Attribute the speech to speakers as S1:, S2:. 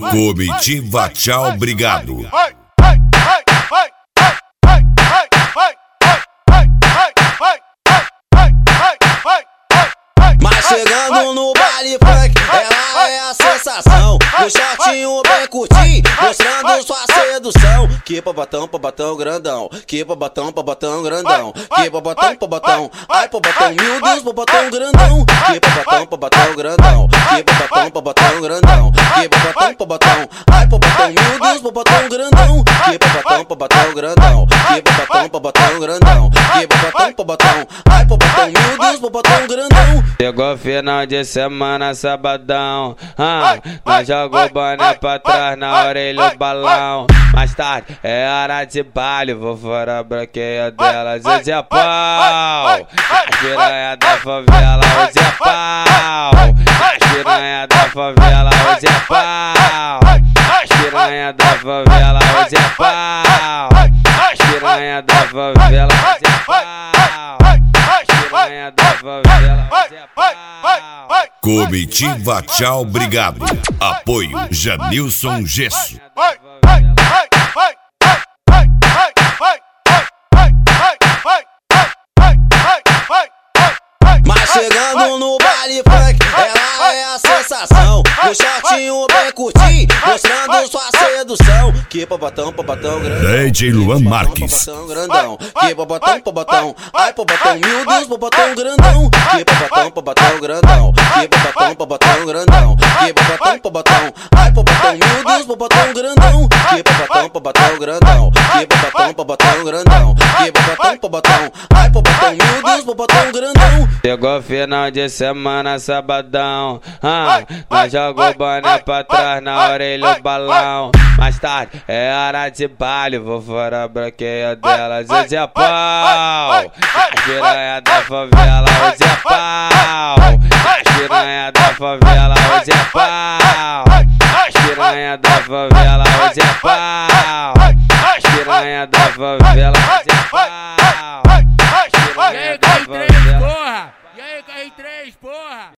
S1: Comitiva Tchau Obrigado.
S2: Mas chegando no baile funk, ela é a sensação. O shortinho bem curtinho, mostrando sua sedução. Que babatão grandão, que babatão grandão, que babatão, ai babatão, meu Deus, babatão grandão. Que babatão grandão, que babatão grandão, que babatão, ai babatão, meu Deus, babatão grandão. Que babatão grandão, que babatão grandão, que babatão, ai babatão, meu Deus, babatão grandão.
S3: Chegou final de semana, sabadão, nós jogou boné pra trás, na orelha o balão. Mais tarde é hora de baile, vou fora a branqueia delas, hoje é pau. As piranha da favela, hoje é pau. As piranha da favela, hoje é pau. As piranha da favela, hoje é pau. As piranha da favela, hoje é pau. As piranha da favela, hoje é pau.
S1: Comitiva Tchau Obrigado. Apoio Janilson Gesso.
S2: Mas chegando no baile funk, ela é a sensação. O shortinho bem curtinho, mostrando sua sedução. Que babatão grandão,
S1: DJ Luan Marques.
S2: babatão grandão, que babatão, ai babatão, meu Deus, babatão grandão. Que babatão grandão, que babatão grandão, que babatão, ai babatão, meu Deus, babatão grandão. Que babatão grandão, que babatão grandão, que babatão, ai babatão, meu Deus, babatão grandão.
S3: Chegou final de semana, sabadão, nós jogou boné pra trás, na orelha o balão. Mais tarde é hora de baile, vou fora a branqueia delas, hoje é pau. As piranha da favela, hoje é pau. As piranha da favela, hoje é pau. As piranha da favela, hoje é pau. As piranha da favela, hoje é pau. As piranha da favela.
S4: E aí, KR3, porra!